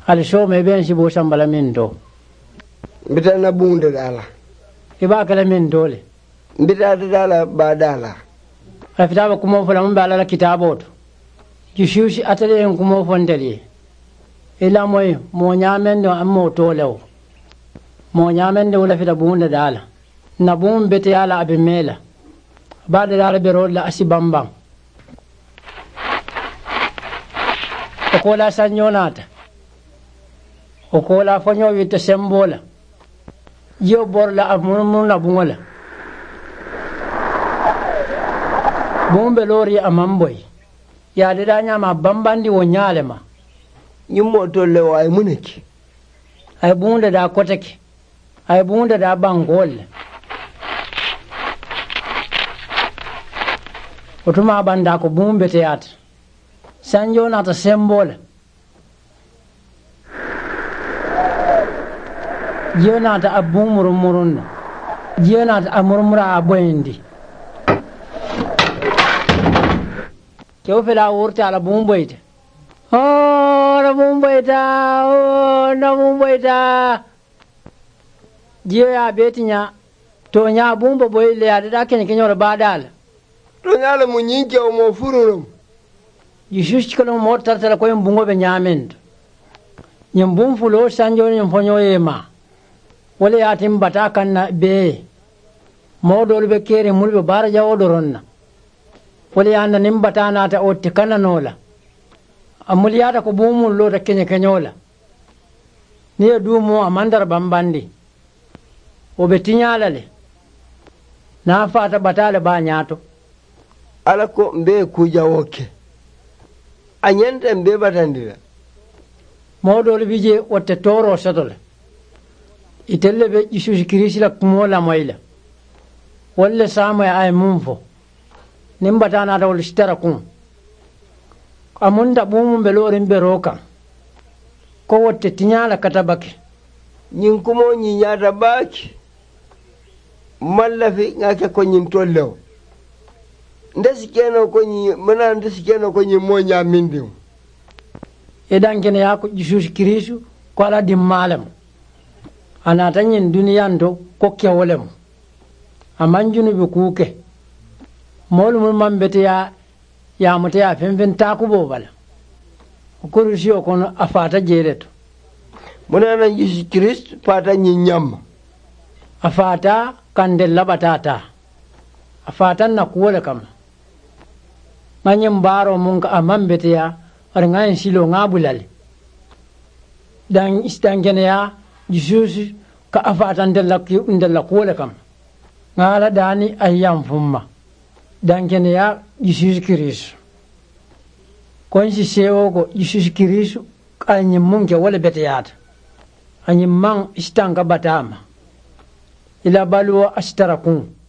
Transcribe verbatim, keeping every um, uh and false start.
al show me ben sibo sambala min do mbita na bunde dala iba kala min dole mbita dala ba dala afitaba kumo fola mun bala kitabo to jishushi atale en kumo fondeli ila moy mo nyamen do ammo to lew mo nyamen do la fita bunde dala na bum bete yala abimela ba dala be rolla asibambang ko la sanyonata o ko la fanyo wite sembola yo borla amun na bungola bombe lori amamboy ya de danya ma bambandi wo nyalema nyimmo to le way muneki ay bunde da koteke ay bunde da bangol otuma banda ko bumbe teat sanjo na ta sembola jena ta abumur murun jena ta amurmura aboyndi kew fela wurti ala bumboyte oh na bumboyta oh na bumboyta jiyo ya betinya to nya bumbo boyle ya da ken kenyo badal to nyala mu nyinke o mo fururum yishush kala mo tartala ko mbungo be nyamend nyam bum fulo sanjo nyam fonyo yema wala ya tim bata kan be modol be kere mulbe baraja odoronna wala ya na nimbata na ta otti kana nola amuliyata ko bumul lo ta kenye kenyola ni dumo amandar bambandi o be tinyalale na fata batale ba nyato ala ko mbe kuja woke anyente mbe batandira modol bije wotte toro sotole itelle be Jesus Christ la kumola moyla wala sama ay mumfo nimbata na ta wol stara kum amunda bumum be lorin be roka ko wotte tinyala katabake nyin kumo nyi nyata baki mallafi ngake ko nyin tollew ndesi keno ko nyi mana ndesi keno ko nyi monya mindim edan kene ya ko Jesus Christ ko ala dim malam ana tanyin duniyan do ko kewolem amanjunu be kuke molumul mambete ya ya mute ya fenfen takubo bala ko rusi o kono afata jeleto mona nan Jesus Christ fata nyin nyam afata kandella batata afata na kuwole kam manyim baro mun ka amambete ya arngayin silo ngabulale dan istangene ya Jesus ka afata ndella ki ndella kuwole kam ngala dani ayyam fumma dan kene ya Jesus Christ kon si sewo ko Jesus Christ anyi munke wala beteyata anyi man istanga batama ila balwa astarakum